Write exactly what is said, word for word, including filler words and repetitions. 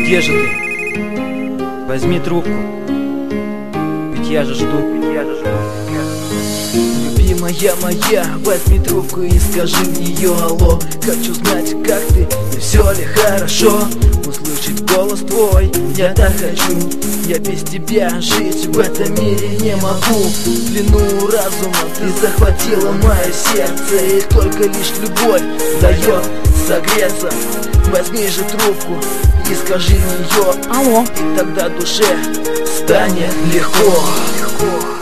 Где же ты? Возьми трубку, ведь я же жду, ведь я же жду. Любимая моя, возьми трубку и скажи в нее алло. Хочу знать, как ты, и все ли хорошо. Услышать голос твой, я так хочу. Я без тебя жить в этом мире не могу. В длину разума ты захватила мое сердце, и только лишь любовь дает согреться. Возьми же трубку и скажи в нее алло. И тогда душе станет легко.